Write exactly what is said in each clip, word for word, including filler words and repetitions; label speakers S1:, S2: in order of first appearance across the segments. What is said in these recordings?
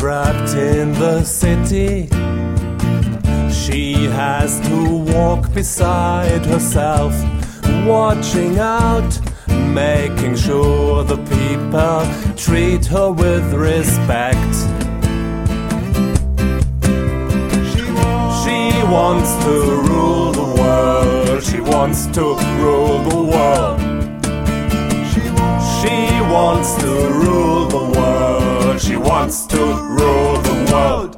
S1: trapped in the city. She has to walk beside herself, watching out, making sure the people treat her with respect. She wants to rule the world. She wants to rule the world. She wants to rule the world. She wants to rule the world.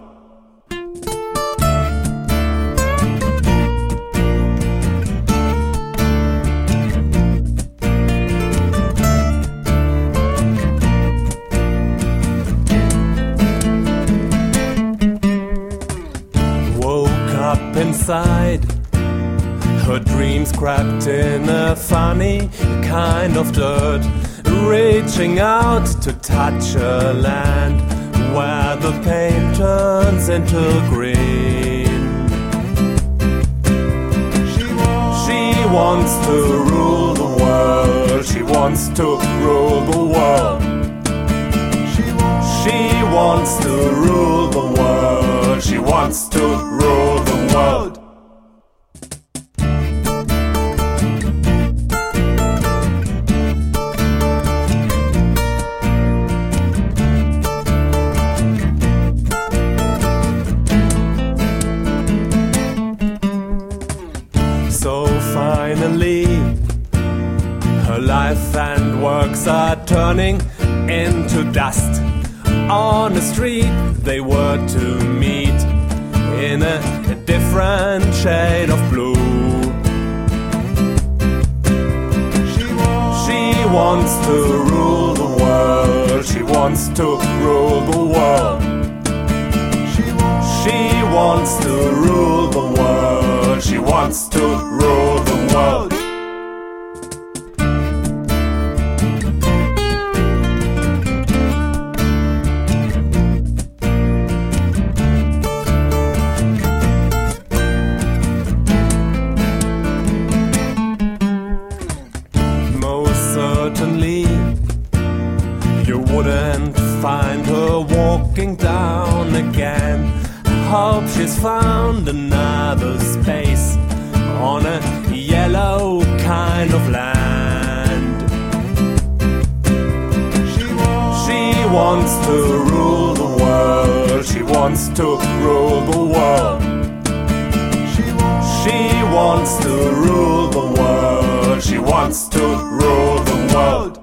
S1: Woke up inside, her dreams crept in a funny kind of dirt, reaching out to touch a land where the pain turns into green. She wants to rule the world. She wants to rule the world. She wants to rule the world. She wants to rule the world. So finally, her life and works are turning into dust. On the street they were to meet in a, a different shade of blue. She wants to rule the world. She wants to rule the world. She wants to rule the world. She wants to rule the world. Most certainly, you wouldn't find her walking down again. Hope she's found another space on a yellow kind of land. She wants to rule the world. She wants to rule the world. She wants to rule the world. She wants to rule the world.